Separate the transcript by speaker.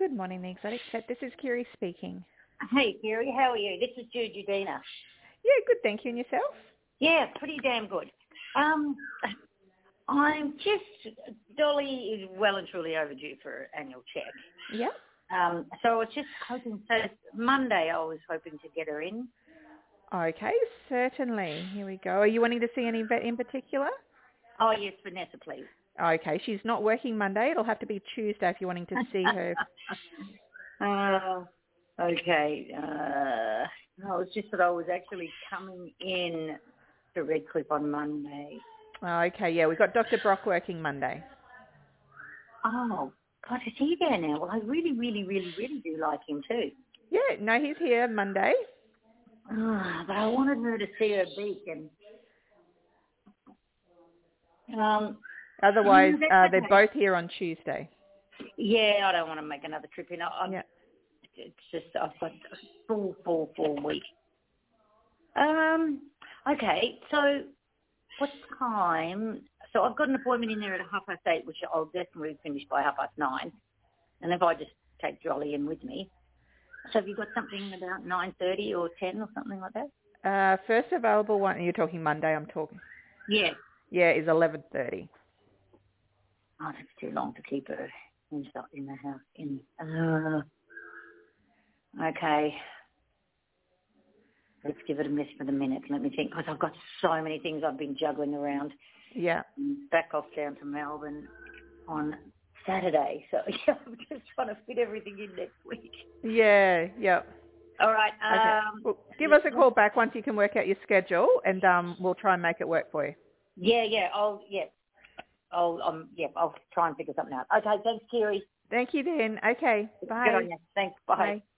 Speaker 1: Good morning, the Exotic Pet. This is Kiri speaking.
Speaker 2: Hey, Gary, how are you? This is Jude Udina.
Speaker 1: Yeah, good, thank you. And yourself?
Speaker 2: Yeah, pretty damn good. Dolly is well and truly overdue for annual check.
Speaker 1: Yeah.
Speaker 2: So I was just hoping, so Monday I was hoping to get her in.
Speaker 1: Okay, certainly. Here we go. Are you wanting to see any vet in particular?
Speaker 2: Oh, yes, Vanessa, please.
Speaker 1: Okay, she's not working Monday. It'll have to be Tuesday if you're wanting to see her.
Speaker 2: Okay. No, it's just that I was actually coming in to Redcliffe on Monday.
Speaker 1: Okay, yeah, we've got Dr. Brock working Monday.
Speaker 2: Oh, God, is he there now? Well, I really, really, really, really do like him too.
Speaker 1: Yeah, no, he's here Monday.
Speaker 2: But I wanted her to see her beak and...
Speaker 1: Otherwise,
Speaker 2: that's
Speaker 1: they're
Speaker 2: okay.
Speaker 1: both here on Tuesday.
Speaker 2: Yeah, I don't want to make another trip in.
Speaker 1: Yeah.
Speaker 2: It's just I've got a full week. Okay, so what time? So I've got an appointment in there at 8:30, which I'll definitely finish by 9:30. And if I just take Jolly in with me. So have you got something about 9:30 or 10 or something like that?
Speaker 1: First available one, you're talking Monday, I'm talking.
Speaker 2: Yeah.
Speaker 1: Yeah, is 11:30.
Speaker 2: Oh, that's too long to keep her in the house. Okay. Let's give it a miss for the minute. Let me think, because I've got so many things I've been juggling around.
Speaker 1: Yeah.
Speaker 2: Back off down to Melbourne on Saturday. So yeah, I'm just trying to fit everything in next week.
Speaker 1: Yeah, yeah.
Speaker 2: All right.
Speaker 1: Okay. Well, give us a call back once you can work out your schedule, and we'll try and make it work for you.
Speaker 2: I'll try and figure something out. Okay, thanks, Kiri.
Speaker 1: Thank you then. Okay. Bye.
Speaker 2: Good on you. Thanks. Bye.
Speaker 1: Bye.